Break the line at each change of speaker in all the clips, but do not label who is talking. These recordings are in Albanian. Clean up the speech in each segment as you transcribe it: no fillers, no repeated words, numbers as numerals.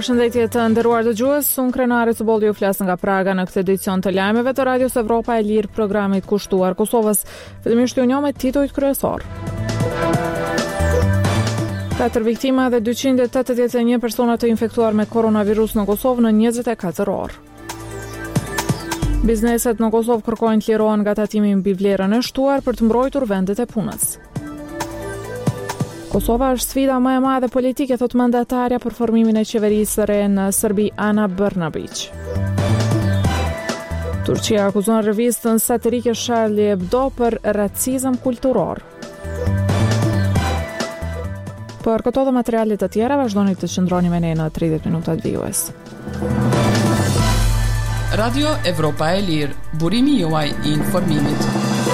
Përshëndetje të nderuar dëgjues, unë Krenare Cubolli ju flas nga Praga në këtë edicion të lajmeve të Radios Evropa e Lirë, programit kushtuar Kosovës. Fillimisht ju njoh me titujt kryesor. 4 viktima dhe 281 persona të infektuar me koronavirus në Kosovë në 24 orë. Bizneset në Kosovë kërkojnë të lirohen nga tatimi mbi vlerën e shtuar për të mbrojtur vendet e punës. Kosova është sfida më e madhe politike, thot mandatarja për formimin e qeverisë së re në Serbi, Ana Brnabić. Turqia akuzon revistën satirike Charlie Hebdo për racizëm kulturor. Për këto dhe materialet të tjera, vazhdoni të qëndroni me ne në 30 minutat vijues.
Radio Evropa e Lirë, burimi juaj I informimit.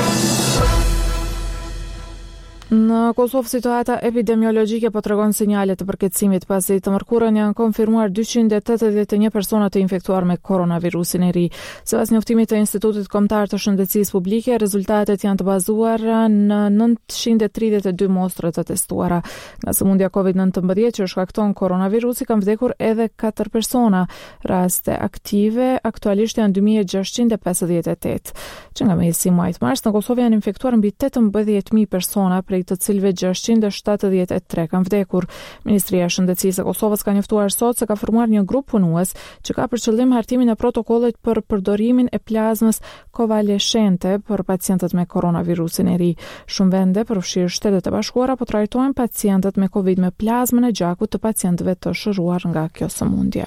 Në Kosovë situata epidemiologjike po tregon sinjale të përkeçimit pasi të mërkurën janë konfirmuar 281 persona të infektuar me koronavirusin e ri. Sipas njoftimit të Institutit Kombëtar të Shëndetësisë Publike, rezultatet janë të bazuara në 932 mostra të testuara. Nga sëmundja COVID-19 që shkakton koronavirusi kanë vdekur edhe 4 persona. Raste aktive aktualisht janë 2658. Që nga mesi muajit mars në Kosovë janë infektuar mbi 18000 persona, prej të cilëve 673 kanë vdekur. Ministria e Shëndetësisë e Kosovës ka njoftuar sot se ka formuar një grup punues që ka për qëllim hartimin e protokollit për përdorimin e plazmës kovaleshente për pacientët me koronavirusin e ri. Shumë vende, përfshirë Shtetet e Bashkuara, po trajtojnë pacientët me Covid me plazmën e gjakut të pacientëve të shëruar nga kjo sëmundje.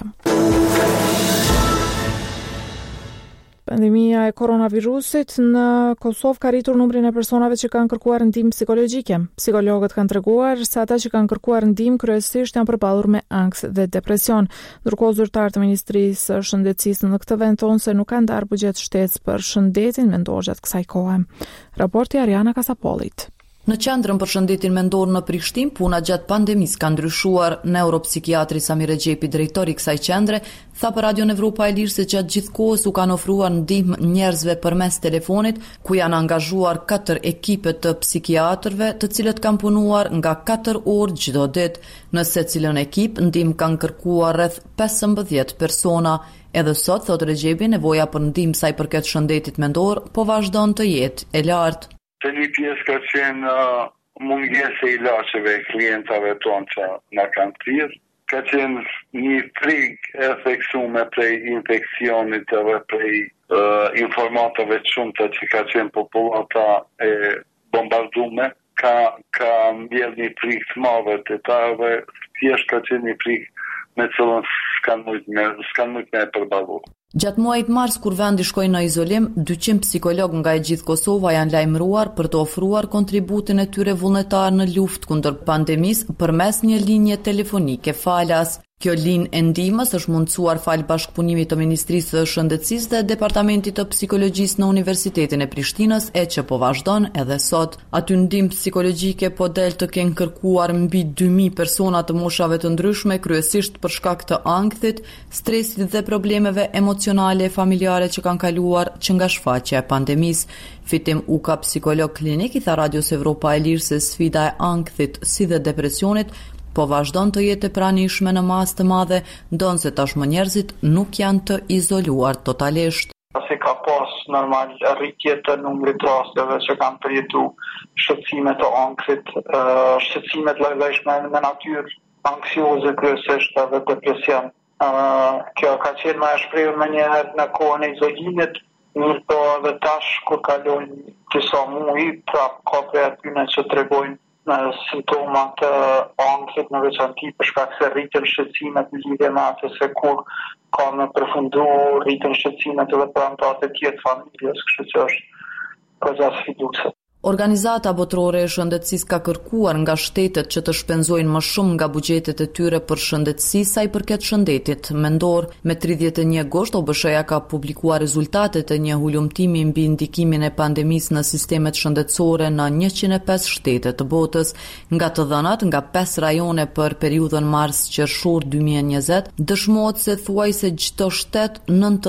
Pandemia e koronavirusit në Kosovë ka rritur numrin e personave që kanë kërkuar ndihmë psikologjike. Psikologët kanë treguar se ata që kanë kërkuar ndihmë kryesisht janë përballur me ankth dhe depresion. Ndërkohë zyrtar të Ministrisë së Shëndetësisë në këtë vend thonë se nuk kanë ndarë buxhet shtesë për shëndetin mendor gjatë kësaj kohe. Raporti Ariana Kasapollit.
Në qendrën për shëndetin mendor në Prishtinë, puna gjatë pandemisë ka ndryshuar. Neuropsikiatri Samir Xhepi, drejtori I kësaj qendre, tha për Radio Evropa e Lirë se gjatë gjithë kohës u kanë ofruar ndihmë njerëzve përmes telefonit, ku janë angazhuar 4 ekipe të psikiatrëve, të cilët kanë punuar nga 4 orë çdo ditë. Në secilën ekip, ndihmë kanë kërkuar rreth 15 persona. Edhe sot, thotë Xhepi, nevoja për ndihmë sa I përket shëndetit mendor po vazhdon të jetë e lartë.
Të një pjesë ka qenë mungese I ilaçeve klientave tonë që na kanë thirrë, ka qenë një frikë e theksuar prej infeksionit edhe prej informatave të shumta që ka qenë popullata e bombardume, ka mbjell një frikë të madhe të ta dhe thjesht ka qenë një frikë me cilën s'kan mujt me përballu.
Gjatë muajit mars, kur vendi shkoi në izolim, 200 psikologë nga e gjithë Kosova janë lajmëruar për të ofruar kontributin e tyre vullnetar në luftë kundër pandemisë përmes një linje telefonike falas. Kjo linjë e ndihmës është mundësuar fal bashkëpunimit të Ministrisë së Shëndetësisë dhe Departamentit të Psikologjisë në Universitetin e Prishtinës, e që po vazhdon edhe sot. Aty ndihmë psikologjike po del të kenë kërkuar mbi 2000 persona të moshave të ndryshme, kryesisht për shkak të ankthit, stresit dhe problemeve emocionale e familjare që kanë kaluar që nga shfaqja e pandemisë. Fitim Uka, psikolog klinik, I tha Radios Evropa e Lirë se sfida e ankthit si dhe depresionit po vazhdon të jetë e pranishme në masë të madhe, ndonse tashmë njerëzit nuk janë të izoluar totalisht.
Se ka pas normal rritje të numrit rasteve që kanë përjetu shqetësime të ankthit, shqetësime të lloj-llojshme me natyrë anksioze kryesisht edhe depresion. Kjo ka qenë më e shprehur më njëherë në kohën e izolimit, mirë edhe tash kur kalojnë disa muaj, prapë ka prej atyre që tregojnë në simptomat të ankthit në veçanti për shkak se rritën shqetësimet në lidhje me atë se kur ka me përfundu rritën shqetësimet edhe për anëtarët e tjerë të familjes, kështu që është goxha sfiduese.
Organizata botërore e shëndetësisë ka kërkuar nga shtetet që të shpenzojnë më shumë nga buxhetet e tyre për shëndetësi sa I përket shëndetit mendor. Me 31 gusht, OBSH-ja ka publikuar rezultatet e një hulumtimi mbi ndikimin e pandemisë në sistemet shëndetësore në 105 shtete të botës. Nga të dhënat nga 5 rajone për periudhën mars-qershor 2020, dëshmohet se thuajse çdo shtet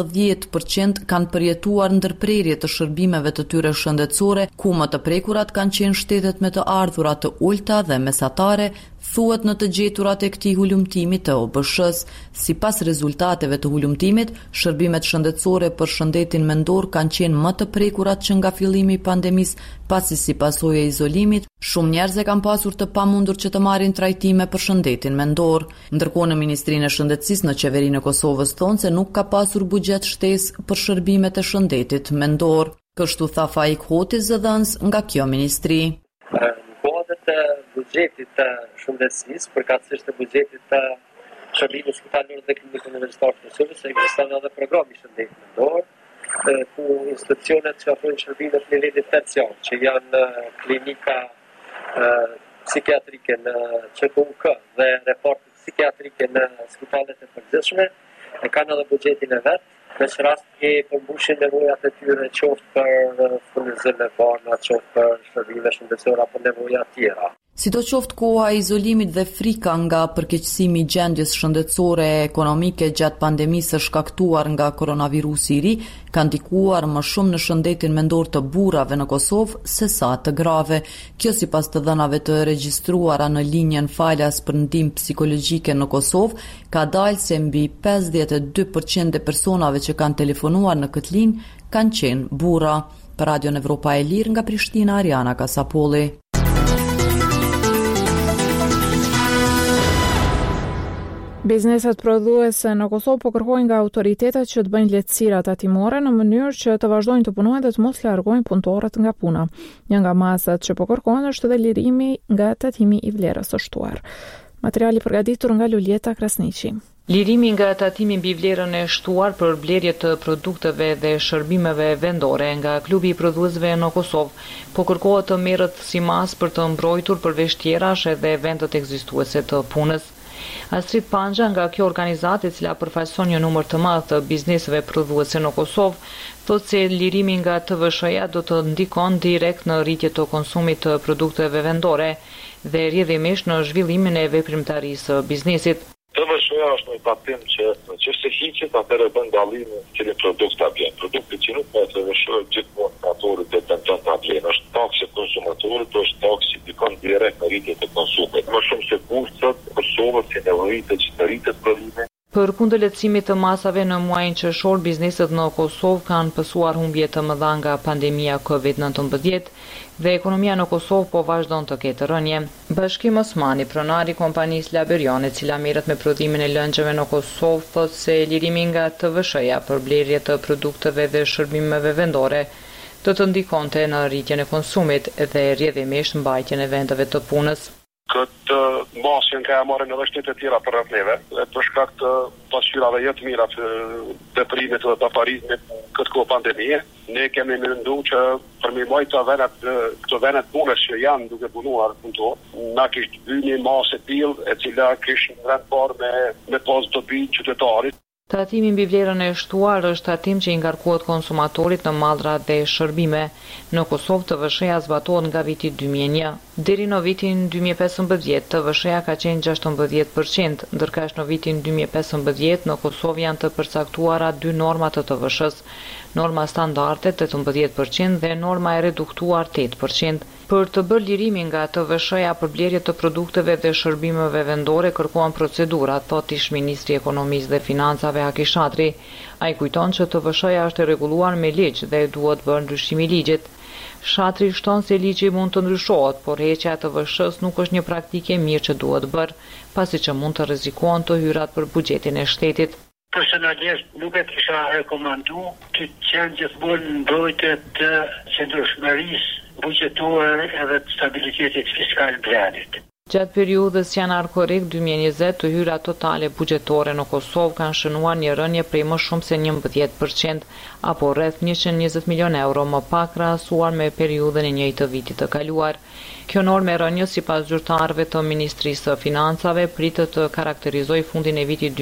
90% kanë përjetuar ndërprerje të shërbimeve të tyre shëndetësore, ku më të prekurat kanë qenë shtetet me të ardhurat të ulta dhe mesatare, thuhet në të gjeturat e këtij hulumtimi të OBSH-s. Sipas rezultateve të hulumtimit, shërbimet shëndetësore për shëndetin mendor kanë qenë më të prekurat që nga fillimi i pandemisë, pasi si pasojë e izolimit, shumë njerëz e kanë pasur të pamundur që të marrin trajtime për shëndetin mendor. Ndërkohë në Ministrinë e Shëndetësisë në Qeverinë e Kosovës thonë se nuk ka pasur buxhet shtesë për shërbimet e shëndetit mendor. Kështu tha Faik Hoti, zëdhënës nga kjo ministri.
Në kohët të buxhetit të shëndetësisë, përkatësisht të buxhetit të shërbimit spitalor dhe klinikë universitar të Kosovës, ekziston edhe programi shëndetit mendor, ku institucionet që ofrojnë shërbime të nivelit terciar, që janë klinika psikiatrike në QKUK dhe reportet psikiatrike në spitalet e përgjithshme, kanë edhe buxhetin e vet. Në që rast e përmbushin nevojat e tyre qoftë për furnizim e barna, qoftë për shërbime shëndetësore apo nevoja tjera.
Sidoqoftë koha e izolimit dhe frika nga përkeqësimi i gjendjes shëndetësore e ekonomike gjatë pandemisë së shkaktuar nga koronavirusi i ri ka ndikuar më shumë në shëndetin mendor të burrave në Kosovë se sa të grave. Kjo sipas të dhënave të regjistruara në linjën falas për ndihmë psikologjike në Kosovë, ka dalë se mbi 52% e personave që kanë telefonuar në këtë linjë kanë qenë burra. Për Radion Evropa e Lirë nga Prishtina, Ariana Kasapolli.
Bizneset prodhuese në Kosovë po kërkojnë nga autoritetet që të bëjnë lehtësira tatimore në mënyrë që të vazhdojnë të punojnë dhe të mos largojnë punëtorët nga puna. Një nga masat që po kërkojnë është edhe lirimi nga tatimi i vlerës së shtuar. Materiali përgatitur nga Lulieta Krasniqi.
Lirimi nga tatimi mbi vlerën e shtuar për blerje të produkteve dhe shërbimeve vendore nga klubi i prodhuesve në Kosovë po kërkohet të merret si masë për të mbrojtur përveç tjerash edhe eventet ekzistuese të punës. Astrid Panja nga kjo organizatë, e cila përfaqëson një numër të madh të bizneseve prodhuese në Kosovë, thotë se lirimi nga TVSH-ja do të ndikon direkt në rritje të konsumit të produkteve vendore dhe rrjedhimisht në zhvillimin e veprimtarisë së biznesit.
TVSH-ja është një tatim që nëse hiqet, atëherë bën dallimin që në produkt ta bën. Produkti që nuk ka TVSH gjithmonë konsumatorët e tenton ta blejnë. Është taksë konsumatorët, është taksë dikon direkt në rritje të konsumit. Më shumë se kushtet, Kosova si nevojtë që të rritet prodhimi.
Për kundër lehtësimit të masave në muajin qershor, bizneset në Kosovë kanë pësuar humbje të mëdha nga pandemia COVID-19 dhe ekonomia në Kosovë po vazhdon të ketë rënje. Bashkim Osmani, pronari i kompanisë Laberion, e cila merret me prodhimin e lëngjeve në Kosovë, thotë se lirimi nga TVSH-ja për blerje të produkteve dhe shërbimeve vendore do të ndikonte në rritjen e konsumit dhe rrjedhimisht mbajtjen e vendeve të punës.
Këtë masën ka marrën edhe shtetet tjera për rreth neve, për shkak të pasqyrave jo të mira të veprimit dhe të parimit këtë kohë pandemie. Ne kemi menduar që për me mbajtur këto vende punës që janë duke punuar punëtor, na kishte bërë një masë e tillë e cila kishte rënë parë me pas dobi qytetarit.
Tatimi mbi vlerën e shtuar është tatim që i ngarkohet konsumatorit në mallra dhe shërbime. Në Kosovë TVSH-ja zbatohet nga viti 2001. Deri në vitin 2015 TVSH-ja ka qenë 16%, ndërkësh në vitin 2015 në Kosovë janë të përcaktuara dy norma të TVSH-s, norma standarde 18% dhe norma e reduktuar 8%. Për të bërë lirimin nga TVSH-ja për blerje të produkteve dhe shërbimeve vendore kërkohen procedura, thot ish ministri i Ekonomisë dhe Financave Haki Shatri. Ai kujton që TVSH-ja është e rregulluar me ligj dhe duhet bërë ndryshim i ligjit. Shatri shton se ligji mund të ndryshohet, por heqja e TVSH-s nuk është një praktikë e mirë që duhet bërë, pasi që mund të rrezikohen të hyrat për buxhetin e shtetit.
Personalisht nuk e kisha rekomandu të qenë gjithmonë mbrojtje të qëndrueshmërisë buxhetore edhe të stabilitetit fiskal të vendit.
Gjatë periudhës janar-korrik 2020, të hyrat totale buxhetore në Kosovë kanë shënuar një rënje prej më shumë se 11%, apo rreth 120 milion euro më pak krahasuar me periudhën e njëjtë të vitit të kaluar. Kjo normë e rënjës sipas zyrtarëve të Ministrisë së Financave pritet të karakterizojë fundin e vitit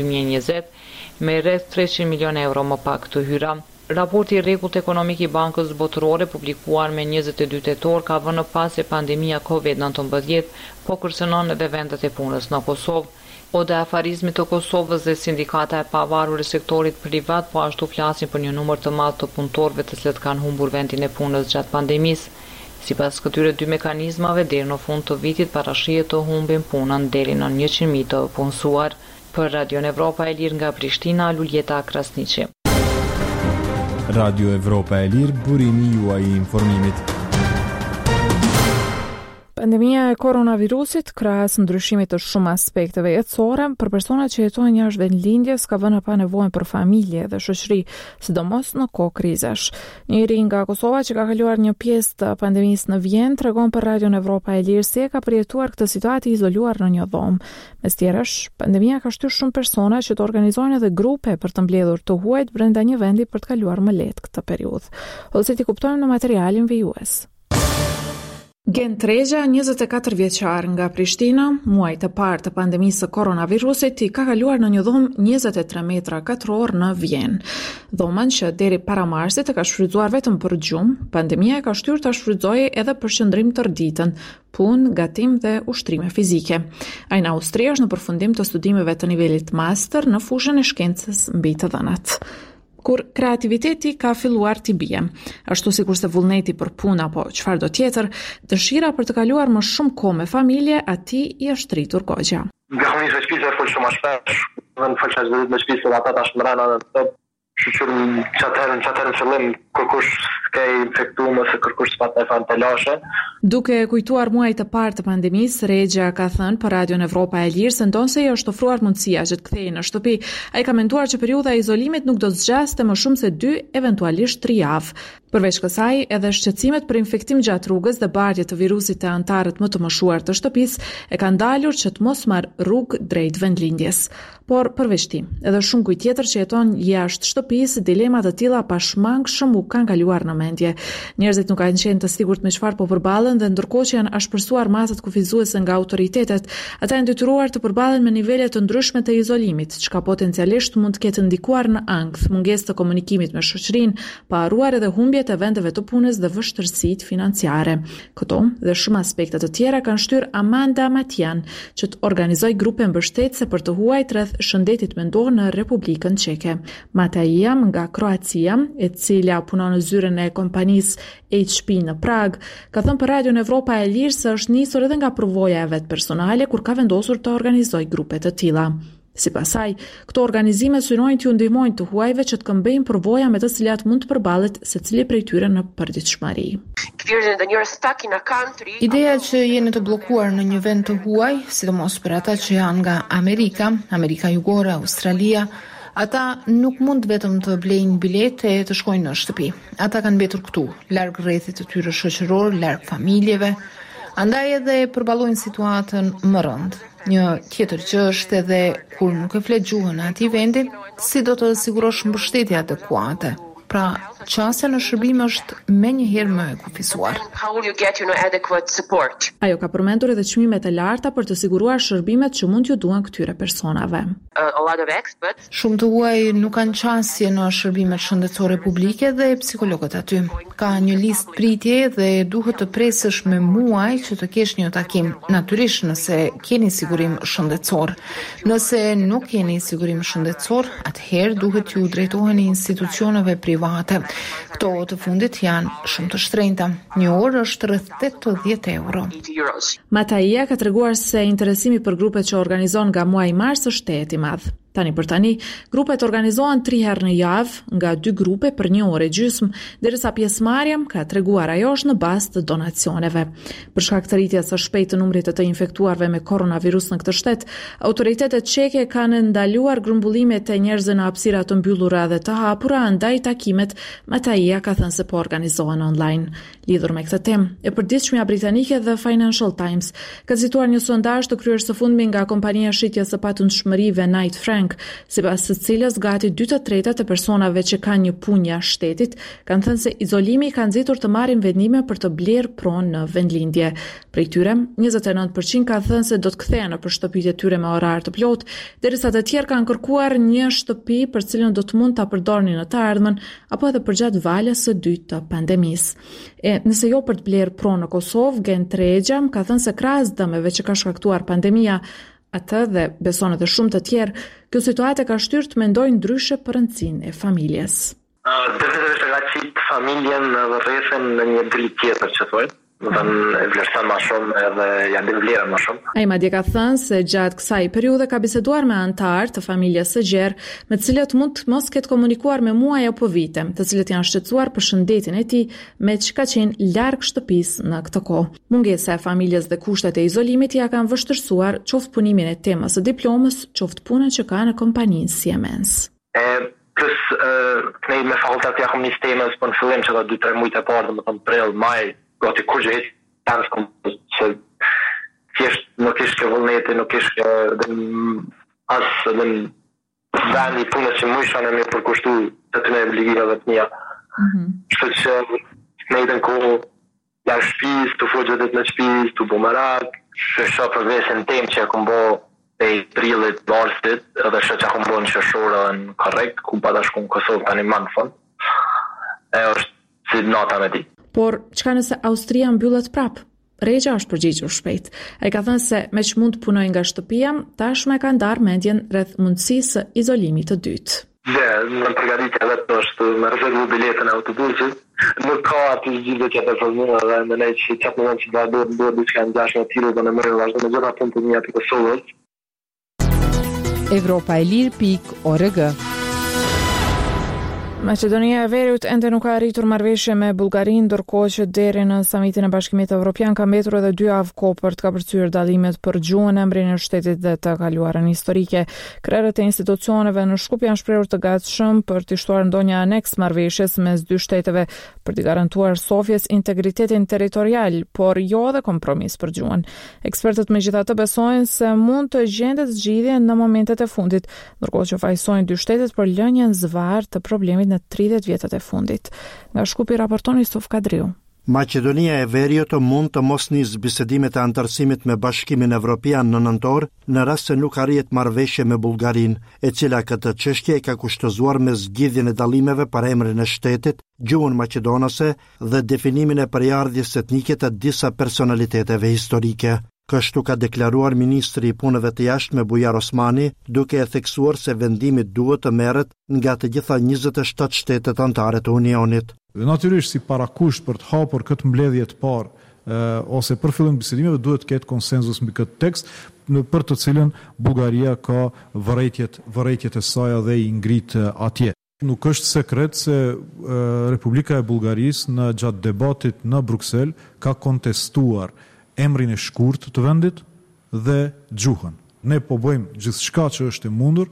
2020 me rreth 300 milion euro më pak të hyra. Raporti i rregullt ekonomik i Bankës Botërore publikuar me 22 tetor ka vënë pas se pandemia COVID-19 po kërcënon edhe vendet e punës në Kosovë. Oda e afarizmit të Kosovës dhe sindikata e pavarur e sektorit privat po ashtu flasin për një numër të madh të punëtorëve të cilët kanë humbur vendin e punës gjatë pandemisë. Sipas këtyre dy mekanizmave, deri në fund të vitit parashihet të humbin punën deri në 100.000 të punësuar. Për Radio Evropa e Lirë nga Prishtina, Luljeta Krasniqi.
Radio Evropa e Lirë, burimi juaj I informimit.
Pandemia e koronavirusit, krahas ndryshimit të shumë aspekteve jetësore, për personat që jetojnë jashtë vendlindjes ka vënë pa nevojën për familje dhe shoqëri, sidomos në kohë krizesh. Njëri nga Kosova që ka kaluar një pjesë të pandemisë në Vjenë tregon për Radio Evropa e Lirë si e ka përjetuar këtë situatë izoluar në një dhomë. Mes tjerësh, pandemia ka shtyrë shumë persona që të organizojnë edhe grupe për të mbledhur të huajt brenda një vendi për të kaluar më lehtë këtë periudhë. Ose ti kuptojmë në materialin vijues. Gen Tregja, 24 vjeçar nga Prishtina, muajt e parë të pandemisë së koronavirusit I ka kaluar në një dhomë 23 metra katror në Vjenë. Dhomën që deri para marsit e ka shfrytzuar vetëm për gjumë, pandemia e ka shtyrë ta shfrytëzojë edhe për qëndrim tërditën, punë, gatim dhe ushtrime fizike. Ai në Austri është në përfundim të studimeve të nivelit master në fushën e shkencës mbi të dhënat. Kur kreativiteti ka filluar t'i bie, ashtu sikurse vullneti për punë apo çfarë do tjetër, dëshira për të kaluar më shumë kohë me familje, atij I është rritur goxha.
Nga një shpizë fol shumë shpesh, në falças vetë me shpizë ata tash mbrana të shqyrën çatërën fillim kërkush s'ka infektuar ose kërkush s'pat e fan të lashe.
Duke kujtuar muajt e parë të pandemisë, Regja ka thënë për Radio Evropa e Lirë se ndonse I është ofruar mundësia që të kthehej në shtëpi, ai ka menduar që periudha e izolimit nuk do të zgjaste më shumë se 2, eventualisht 3 javë. Përveç kësaj, edhe shqetësimet për infektim gjatë rrugës dhe bardhje të virusit te antarët më të moshuar të shtëpisë e kanë ndalur që të mos marrë rrugë drejt vendlindjes. Por përveç tij, edhe shumë kujt tjetër që jeton jashtë shtëpisë, dilemat të tilla pashmangshëm u kanë kaluar në mendje. Njerëzit nuk kanë qenë të sigurt me çfarë po përballen dhe ndërkohë që janë ashpërsuar masat kufizuese nga autoritetet, ata janë detyruar të përballen me nivele të ndryshme të izolimit, çka potencialisht mund të ketë ndikuar në ankth, mungesë të komunikimit me shoqërinë, pa harruar edhe humbjet e vendeve të punës dhe vështirësitë financiare. Këto dhe shumë aspekte të tjera kanë shtyrë Amanda Matian që të organizojë grupe mbështetëse për të huajt rreth shëndetit mendor në Republikën Çeke. Mataia nga Kroacia, e cila punon në zyrën e kompanisë HP në Prag, ka thënë për Radio Evropa e Lirë se është nisur edhe nga përvoja e vet personale kur ka vendosur të organizojë grupe të tilla. Sipas saj, këto organizime synojnë t'ju ndihmojnë të huajve që të këmbejnë përvoja me të cilat mund të përballet secili prej tyre në përditshmëri.
Ideja që jeni të bllokuar në një vend të huaj, sidomos për ata që janë nga Amerika Jugore, Australia, ata nuk mund vetëm të blejnë bilete e të shkojnë në shtëpi. Ata kanë mbetur këtu, larg rrethit të tyre shoqëror, larg familjeve. Andaj edhe përballojnë situatën më rënd. Një tjetër që është edhe kur nuk e flet gjuhën në atij vendi, si do të sigurosh mbështetje adekuate. Pra, qasja në shërbim është menjëherë më e kufizuar.
Ajo ka përmendur edhe çmimet e larta për të siguruar shërbimet që mund t'ju duan këtyre personave.
Shumë të huaj nuk kanë qasje në shërbimet shëndetësore publike dhe psikologët aty. Ka një listë pritje dhe duhet të presësh me muaj që të kesh një takim. Natyrisht nëse keni sigurim shëndetësor. Nëse nuk keni sigurim shëndetësor, atëherë duhet ju drejtoheni institucioneve private. Këto të fundit janë shumë të shtrenjta. Një orë është rreth 80 euro.
Mataia ka treguar se interesimi për grupet që organizon nga muaji mars është i madh. Tani për tani, grupet organizohen 3 herë në javë, nga 2 grupe për 1 orë e gjysmë, derisa pjesëmarrja ka treguar ajo është në bazë të donacioneve. Për shkak të rritjes së shpejtë të numrit të infektuarve me koronavirus në këtë shtet, autoritetet çeke kanë ndaluar grumbullimet e njerëzve në hapësira të mbyllura dhe të hapura, andaj takimet Mataia ka thënë se po organizohen online. Lidhur me këtë temë, e përditshmja britanike The Financial Times ka cituar një sondazh të kryer së fundmi nga kompania shitjes së patundshmërive Knight Frank, sipas së cilës gati 2/3 të personave që kanë një punë jashtë shtetit kanë thënë se izolimi ka nxitur të marrin vendime për të blerë pronë në vendlindje. Prej tyre, 29% ka thënë se do të kthehen në shtëpitë e tyre me orar të plotë, derisa të tjerë kanë kërkuar një shtëpi për cilën do të mund ta përdornin në të ardhmen apo edhe përgjatë valës së dytë të pandemisë. Nëse jo për të blerë pronë në Kosovë, Gen Tregja ka thënë se krahas dëmeve që ka shkaktuar pandemia, atë dhe beson edhe shumë të tjerë, kjo situatë ka shtyrë të mendojnë ndryshe për rëndësinë e familjes.
Definitivisht ka qit familjen dhe rrethin në një dritë tjetër që thonë.
e vlerëson më shumë edhe ja din vlerën më shumë.
Ai madje ka thënë se gjatë kësaj periudhe ka biseduar me anëtar të familjes së gjerë, me të cilët mund të mos ketë komunikuar me muaj apo vite, të cilët janë shqetësuar për shëndetin e tij, me që ka qenë larg shtëpisë në këtë kohë. Mungesa e familjes dhe kushtet e izolimit ja kanë vështirësuar qoftë punimin e temës së diplomës, qoftë punën që ka në kompaninë Siemens.
Plus, ne me faltat ja kom një temës për në fillim që da 2-3 mujtë e parë, dhe më thëmë prill, maj, gati kur që hitë tanës kom që thjesht nuk ishte vullneti, nuk ishte asë dhe vendi punës që mujshon e me përkushtu të të me obligime dhe të mija. Shtë që ne i të në kohë ja shpiz, të fugjëtit në shpiz, të bumerak, që shë për vesën tem që e kom bo e i prillit varstit, edhe shë që akum bon shëshore në korrekt, ku pa da shku në Kosovë tani më në fund, e është si nata me ti.
Por, çka nëse Austria mbyllet prap? Regja është përgjigjur shpejt. Ai ka thënë se me që mund të punoj nga shtëpia, tashmë ka ndarë mendjen rreth mundësisë së izolimit të dytë.
Dhe, në përgatitja vetë është me rezervu biletën e autobusit, nuk ka aty zgjidhje që të formua dhe më nej që qatë moment që do diçka në 6 tiro dhe në mërë vazhdo me gjitha punë të një aty Kosovës.
Evropaelir.org.
Maqedonia e Veriut ende nuk ka arritur marrëveshje me Bullgarinë, ndërkohë që deri në samitin e Bashkimit Evropian ka mbetur edhe 2 javë kohë për të kapërcyer dallimet për gjuhën, emrin e shtetit dhe të kaluarën historike. Krerët e institucioneve në Shkup janë shprehur të gatshëm për të shtuar ndonjë aneks marrëveshjes mes 2 shteteve për të garantuar Sofjes integritetin territorial, por jo edhe kompromis për gjuhën. Ekspertët megjithatë besojnë se mund të gjendet zgjidhje në momentet e fundit, ndërkohë që fajsojnë 2 shtetet për lënien zvarr të problemit në 30 vjetët e fundit. Nga Shkupi raporton Yusuf Kadriu.
Maqedonia e Veriut mund të mos nisë bisedimet e antarësimit me Bashkimin Evropian në nëntor, në rast se nuk arrihet marrëveshje me Bullgarinë, e cila këtë çështje ka kushtëzuar me zgjidhjen e dallimeve për emrin e shtetit, gjuhën maqedonase dhe definimin e përjardhjes etnike të disa personaliteteve historike. Kështu ka deklaruar ministri i punëve të jashtme Bujar Osmani, duke e theksuar se vendimi duhet të merret nga të gjitha 27 shtetet anëtare të Unionit.
Dhe natyrisht si parakusht për të hapur këtë mbledhje të parë, ose për fillim bisedimeve duhet të ketë konsenzus mbi këtë tekst, për të cilën Bullgaria ka vërejtjet e saj dhe i ngrit atje. Nuk është sekret se Republika e Bullgarisë në gjatë debatit në Bruksel ka kontestuar emrin e shkurt të vendit dhe gjuhën. Ne po bëjmë gjithçka që është e mundur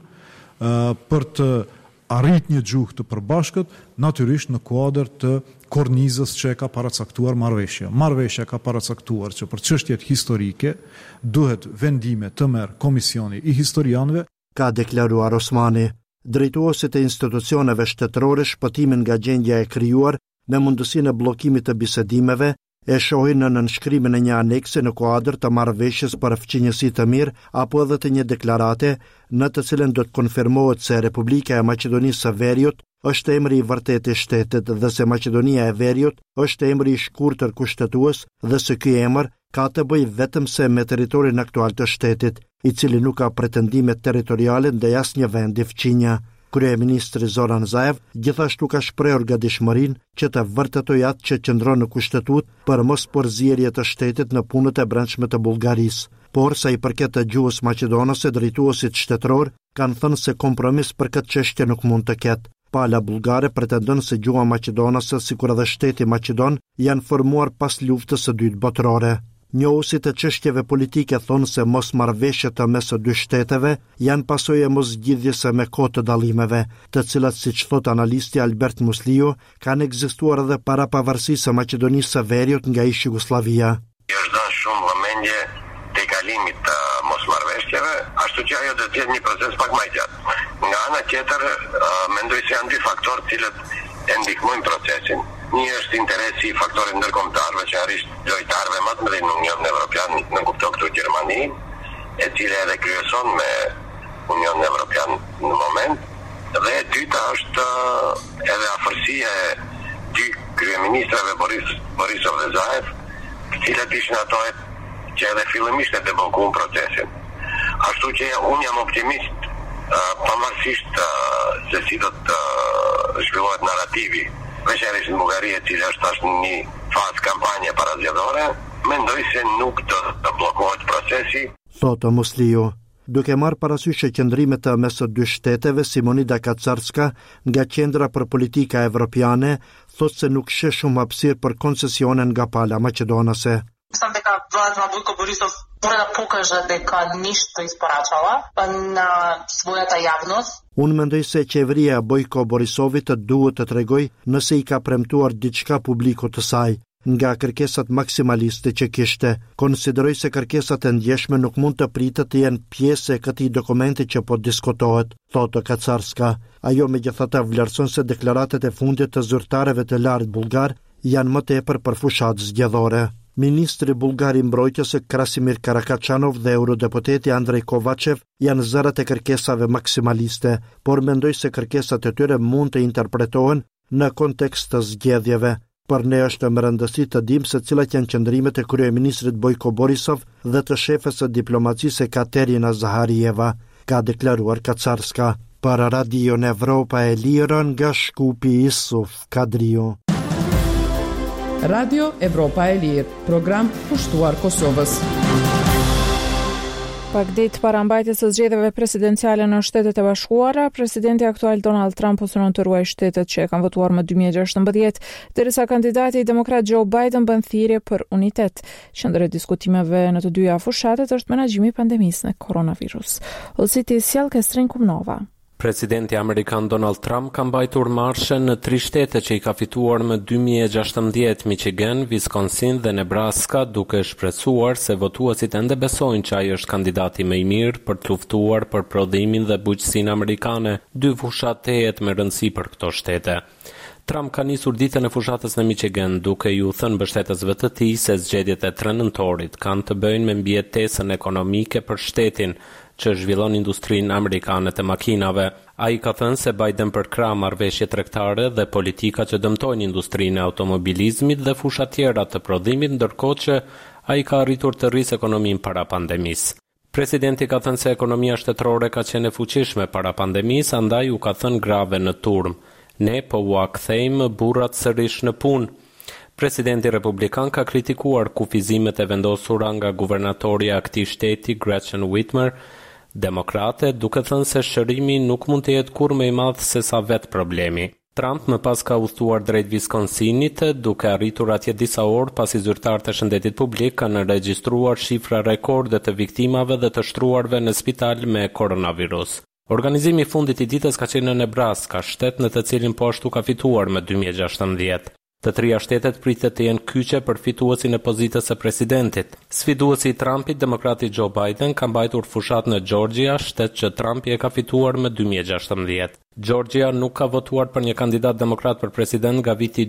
për të arrit një gjuhë të përbashkët, natyrisht në kuadër të kornizës që e ka paracaktuar marrëveshja. Marrëveshja ka paracaktuar që për çështjet historike duhet vendime të merr Komisioni i historianëve,
ka deklaruar Osmani. Drejtuesit e institucioneve shtetërore shpëtimin nga gjendja e krijuar me mundësinë e bllokimit të bisedimeve e shohin në nënshkrimin e një anekse në kuadër të marrëveshjes për fqinjësi të mirë apo edhe të një deklarate në të cilën do të konfirmohet se Republika e Maqedonisë së Veriut është emri i vërtetë i shtetit dhe se Maqedonia e Veriut është emri i shkurtër kushtetues dhe se ky emër ka të bëjë vetëm se me territorin aktual të shtetit, i cili nuk ka pretendime territoriale ndaj asnjë vendi fqinja. Kryeministri Zoran Zaev gjithashtu ka shprehur gatishmërinë që të vërtetojë atë që qëndron në kushtetut për mos përzierje të shtetit në punët e brendshme të Bullgarisë. Por sa i përket të gjuhës maqedonase, drejtuesit shtetëror kanë thënë se kompromis për këtë çështje nuk mund të ketë. Pala bullgare pretendon se gjuha maqedonase, sikur edhe shteti maqedon, janë formuar pas luftës së dytë botërore. Njohusit e çështjeve politike thonë se mos marrëveshjet të mes së 2 shteteve janë pasojë e moszgjidhjes me kohë të dallimeve, të cilat, siç thot analisti Albert Musliu, kanë ekzistuar edhe para pavarësisë së Maqedonisë së Veriut nga ish Jugosllavia.
Është dhënë shumë vëmendje te kalimi të mosmarrëveshjeve, ashtu që ajo do të jetë një proces pak më i gjatë. Nga ana tjetër, mendoj se janë 2 faktorë të cilët e ndihmojnë procesin. Një është interesi i faktorit ndërkombëtar, veçanërisht lojtarëve më të mëdhenj në Unionin Evropian, në kupton këtu Gjermani, e cila edhe kryeson me Unionin Evropian në moment. Dhe e dyta është edhe afërsia e 2 kryeministrave Borisov dhe Zaev, të cilët ishin ato që edhe fillimisht e deblokuan procesin. Ashtu që unë jam optimist, pavarësisht se si do të zhvillohet narrativi veçanërisht në Bullgari, e cila është tash në një fazë kampanje parazgjedhore, mendoj se nuk do të bllokohet procesi.
Thotë Musliu. Duke marrë parasysh qëndrimet mes së dy shteteve, Simonida Kacarska, nga Qendra për Politika Evropiane, thotë se nuk sheh shumë hapësirë për koncesione nga pala maqedonase.
Sam дека влада на Бојко Борисов мора да покаже дека ништо испорачала на својата јавност.
Unë mendoj se qeveria e Bojko Borisovit duhet të tregoj nëse i ka premtuar diçka publikut të saj. Nga kërkesat maksimaliste që kishte, konsideroj se kërkesat e ndjeshme nuk mund të pritet të jenë pjesë e këtij dokumenti që po diskutohet, thotë Kacarska. Ajo megjithatë vlerëson se deklaratat e fundit të zyrtarëve të lartë bullgar janë më tepër për fushat zgjedhore. Ministri bullgar i mbrojtjes Krasimir Karakachanov dhe eurodeputeti Andrej Kovačev janë zërat e kërkesave maksimaliste, por mendoj se kërkesat e tyre mund të interpretohen në kontekst të zgjedhjeve. Për ne është me rëndësi të dimë se cilat janë qëndrimet e kryeministrit Bojko Borisov dhe të shefes së diplomacisë Katerina Zaharijeva, ka deklaruar Kacarska. Për Radio Evropa e Lirë nga Shkupi Isuf Kadrio.
Radio Evropa e Lirë, program pushtuar Kosovës.
Pak ditë para mbajtjes së zgjedhjeve presidenciale në Shtetet e Bashkuara, presidenti aktual Donald Trump posënon të ruajë shtetet që kanë votuar më 2016, derisa kandidati demokrat Joe Biden bën thirrje për unitet. Qendra e diskutimeve në të dyja fushatet është menaxhimi i pandemisë në koronavirus. Olsiti sjell Kestrin Kumnova.
Presidenti Amerikan Donald Trump ka mbajtur marshe në 3 shtete që i ka fituar më 2016, Michigan, Wisconsin dhe Nebraska, duke shpresuar se votuesit ende besojnë që ai është kandidati më i mirë për të luftuar për prodhimin dhe bujqësinë amerikane, 2 fushat të jetë me rëndësi për këto shtete. Trump ka nisur ditën e fushatës në Michigan duke ju thënë mbështetësve të tij se zgjedhjet e 3 nëntorit kanë të bëjnë me mbijetesën ekonomike për shtetin që zhvillon industrinë amerikane të makinave. Ai ka thënë se Biden përkrah marrëveshje tregtare dhe politika që dëmtojnë industrinë e automobilizmit dhe fusha tjera të prodhimit, ndërkohë që ai ka arritur të rrisë ekonominë para pandemisë. Presidenti ka thënë se ekonomia shtetërore ka qenë e fuqishme para pandemisë, andaj u ka thënë grave në turm: "Ne po u kthejmë burrat sërish në punë." Presidenti republikan ka kritikuar kufizimet e vendosura nga guvernatorja e këtij shteti Gretchen Whitmer, demokrate, duke thënë se shërimi nuk mund të jetë kurrë më i madh se sa vetë problemi. Trump më pas ka udhëtuar drejt Wisconsinit, duke arritur atje disa orë pasi zyrtarët e shëndetit publik kanë regjistruar shifra rekorde të viktimave dhe të shtruarve në spital me koronavirus. Organizimi i fundit i ditës ka qenë në Nebraska, shtet në të cilin po ashtu ka fituar më 2016. Të 3 shtetet pritet të jenë kyçe për fituesin e pozitës së presidentit. Sfiduesi i Trumpit, demokrati Joe Biden, ka mbajtur fushat në Georgia, shtet që Trumpi e ka fituar më 2016. Georgia nuk ka votuar për një kandidat demokrat për president nga viti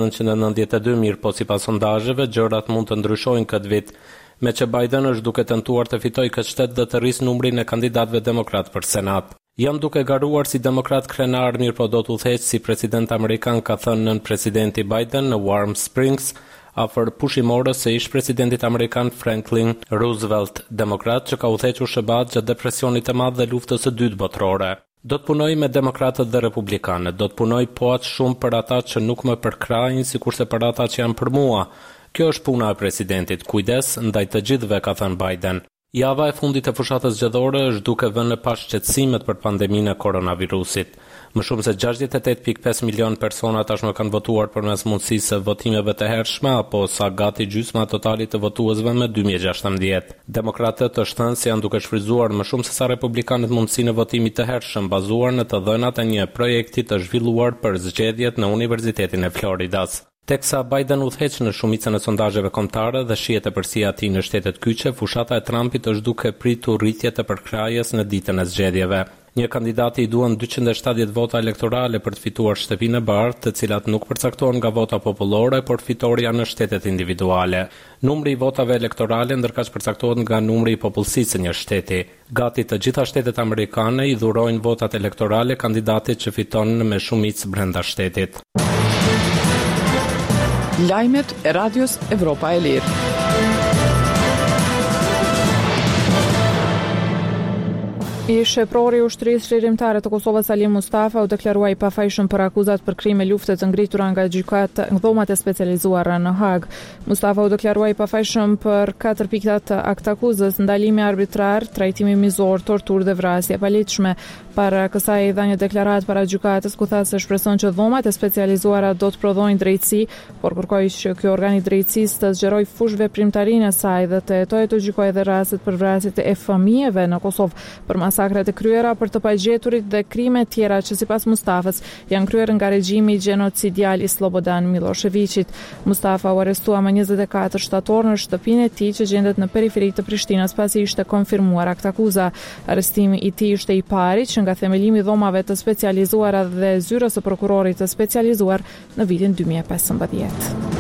1992, mirë po sipas sondazheve gjërat mund të ndryshojnë këtë vit, me që Biden është duke tentuar të fitojë këtë shtet dhe të rrisë numrin e kandidatëve demokrat për senat. Jam duke garuar si demokrat krenar, mirë po do të udhëheq si president amerikan, ka thënë nën presidenti Biden në Warm Springs, afër pushimorës së ish presidentit amerikan Franklin Roosevelt, demokrat që ka udhëhequr SBA gjatë depresionit të madh dhe luftës së dytë botërore. Do të punoj me demokratët dhe republikanët, do të punoj po aq shumë për ata që nuk më përkrajnë sikurse për ata që janë për mua. Kjo është puna e presidentit, kujdes ndaj të gjithëve, ka thënë Biden. Java e fundit e fushatës zgjedhore është duke vënë në pas shqetësimet për pandeminë e koronavirusit. Më shumë se 68.5 milion persona tashmë kanë votuar përmes mundësisë së votimeve të hershme, apo sa gati gjysma totalit të votuesve më 2016. Demokratët të shtënë se janë duke shfrytzuar më shumë se sa republikanët mundësinë e votimit të hershëm, bazuar në të dhënat e një projekti të zhvilluar për zgjedhjet në Universitetin e Floridas. Teksa Biden udhëheq në shumicën e sondazheve kombëtare dhe shihet e përsia e tij në shtetet kyçe, fushata e Trumpit është duke pritur rritje të përkrahjes në ditën e zgjedhjeve. Një kandidati i duan 270 vota elektorale për të fituar shtëpinë e bardhë, të cilat nuk përcaktohen nga vota popullore, por fitoria në shtetet individuale. Numri i votave elektorale ndërkaq përcaktohet nga numri i popullsisë së një shteti. Gati të gjitha shtetet amerikane i dhurojnë votat elektorale kandidatit që fiton me shumicë brenda shtetit.
Lajmet e Radios Evropa e Lirë.
Sheprori i ushtrisë shërimtare të Kosovës Salim Mustafa u deklarua i pafajshëm për akuzat për krime lufte të ngritura nga gjykatë në dhomat e specializuara në Hag. Mustafa u deklarua i pafajshëm për 4 piktat të aktakuzës, ndalimi arbitrar, trajtimi mizor, torturë dhe vrasje paligjshme. Para kësaj dha një deklaratë para gjykatës ku tha se shpreson që dhomat e specializuara do të prodhojnë drejtësi, por kërkoi që ky organ i drejtësisë të zgjerojë fush veprimtarinë e saj dhe të hetojë të gjykojë edhe rastet për vrasjet e fëmijëve në Kosovë, për masakrat e kryera për të pagjeturit dhe krime tjera që sipas Mustafës janë kryer nga regjimi gjenocidial i Slobodan Miloševićit. Mustafa u arrestua më 24 shtator në shtëpinë e tij që gjendet në periferi të Prishtinës pasi ishte konfirmuar aktakuza. Arrestimi i tij ishte i pari që nga themelimi i dhomave të specializuara dhe zyrës së prokurorit të specializuar në vitin 2015.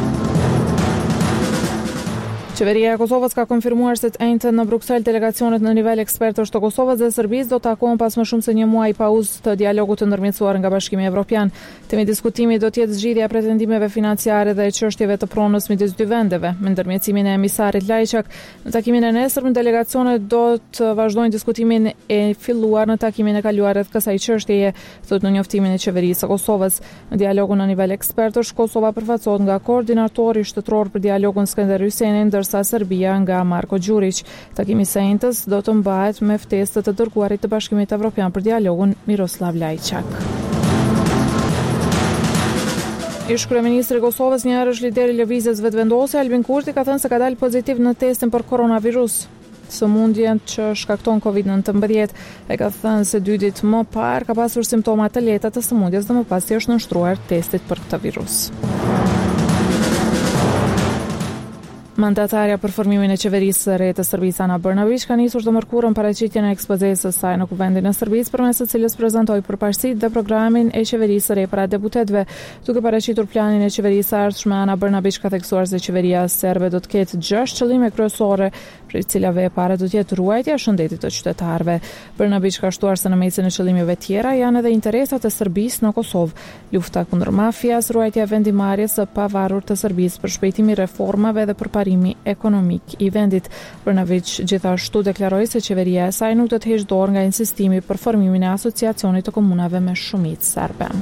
Qeveria e Kosovës ka konfirmuar se të enjtën në Bruksel delegacionet në nivel ekspertësh të Kosovës dhe Serbisë do të takohen pas më shumë se një muaji pauzë të dialogut të ndërmjetësuar nga Bashkimi Evropian. Temi diskutimi do të jetë zgjidhja e pretendimeve financiare dhe çështjeve të pronës midis dy vendeve, me ndërmjetësimin e emisarit Lajçak. Në takimin e nesërm delegacionet do të vazhdojnë diskutimin e filluar në takimin e kaluar rreth kësaj çështjeje, thotë në njoftimin e qeverisë së Kosovës. Në dialogun në nivel ekspertësh, Kosova përfaqësohet nga koordinatori shtetëror për dialogun Skënder Hyseini, ndërsa Serbia nga Marko Đurić. Takimi i sejntës do të mbahet me ftesë të dërguarit të Bashkimit Evropian për dialogun Miroslav Lajçak. Ish kryeministri i Kosovës, një herësh lideri i lëvizjes vetëvendosje, Albin Kurti, ka thënë se ka dalë pozitiv në testin për koronavirus, sëmundjen që shkakton COVID-19. E ka thënë se 2 ditë më parë ka pasur simptoma të lehta të sëmundjes dhe më pas i është nënshtruar testit për këtë virus. Mandatarja për formimin e qeverisë së re të Serbisë, Ana Brnabić, ka nisur të mërkurën paraqitjen e ekspozesë së saj në Kuvendin e Serbisë, përmes së cilës prezantoi përparësitë dhe programin e qeverisë së re para deputetëve. Duke paraqitur planin e qeverisë së ardhshme, Ana Brnabić ka theksuar se qeveria serbe do të ketë 6 qëllime kryesore, prej cilave e para do të jetë ruajtja e shëndetit të qytetarëve. Brnabić ka shtuar se në mesin e qëllimeve tjera janë edhe interesat e Serbisë në Kosovë, lufta kundër mafias, ruajtja e vendimarrjes së pavarur të Serbisë, përshpejtimi i reformave dhe përparimi ekonomik i vendit. Brnabić gjithashtu deklaroi se qeveria e saj nuk do të heqë dorë nga insistimi për formimin e asociacionit të komunave me shumicë serbe.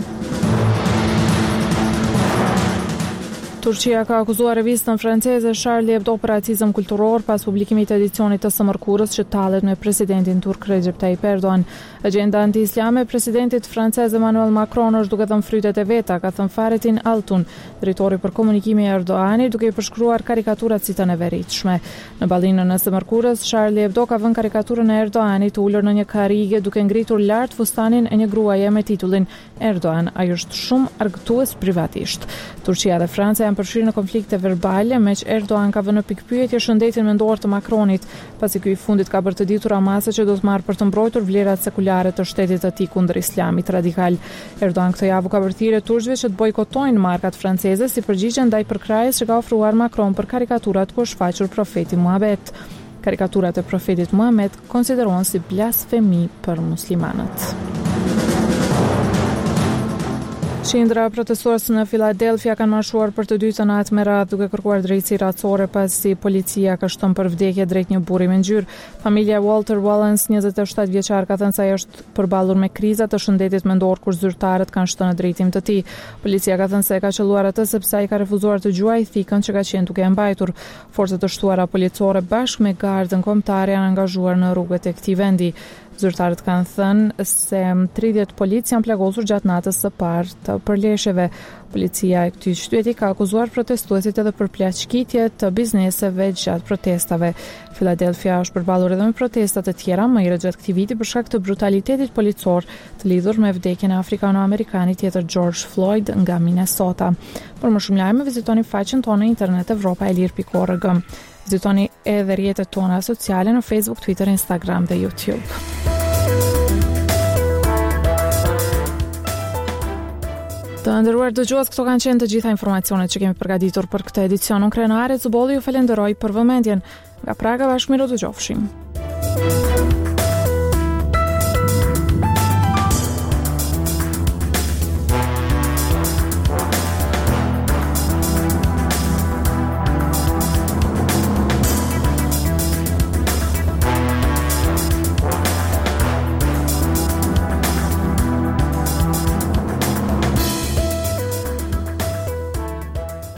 Turqia ka akuzuar revistën franceze Charlie Hebdo për racizëm kulturor pas publikimit të edicionit të së mërkurës që tallet me presidentin turk Recep Tayyip Erdogan. Agenda anti-islame e presidentit francez Emmanuel Macron është duke dhënë frytet e veta, ka thënë Fahrettin Altun, drejtori për komunikimin e Erdoganit, duke i përshkruar karikaturat si të neveritshme. Në ballinën e së mërkurës, Charlie Hebdo ka vënë karikaturën e Erdoganit ulur në një karrige duke ngritur lart fustanin e një gruaje me titullin Erdogan, ai është shumë argëtues privatisht. Turqia dhe Franca janë përfshirë në konflikte verbale, meq Erdogan ka vënë në pikpyetje shëndetin mendor të Macronit, pasi ky i fundit ka bërë të ditur Hamasë që do të marrë për të mbrojtur vlerat sekulare të shtetit të tij kundër islamit radikal. Erdogan këtë javë ka vërtirë turqëve që të bojkotojnë markat franceze si përgjigje ndaj përkrahjes që ka ofruar Macron për karikaturat ku është shfaqur profeti Muhammed. Karikaturat e profetit Muhammed konsiderohen si blasfemi për muslimanët. Qindra protestues në Filadelfia kanë marshuar për të dytën natë me radhë duke kërkuar drejtësi racore pasi policia ka shtuar për vdekje drejt një burri me ngjyrë. Familja Walter Wallens, 27 vjeçar, ka thënë se ai është përballur me kriza të shëndetit mendor kur zyrtarët kanë shtuar në drejtim të tij. Policia ka thënë se ka qelluar atë sepse ai ka refuzuar të gjuajë thikën që ka qenë duke e mbajtur. Forcat të shtuara policore bashkë me gardën kombëtare janë angazhuar në rrugët e këtij vendi. Zyrtarët kanë thënë se 30 polic janë plagosur gjatë natës së parë të përleshjeve. Policia e këtij qyteti ka akuzuar protestuesit edhe për plaçkitje të bizneseve gjatë protestave. Philadelphia është përballur edhe me protesta të tjera më herët gjatë këtij viti për shkak të brutalitetit policor të lidhur me vdekjen e afrikano-amerikanit tjetër George Floyd nga Minnesota. Për më shumë lajme vizitoni faqen tonë në internet evropaelir.org. Vizitoni edhe rrjetet tona sociale në Facebook, Twitter, Instagram dhe YouTube. Të nderuar dëgjues, këto kanë qenë të gjitha informacionet që kemi përgatitur për këtë edicion. Unë Krenare Zubolli ju falenderoj për vëmendjen. Nga Praga bashkë miru të gjofshim.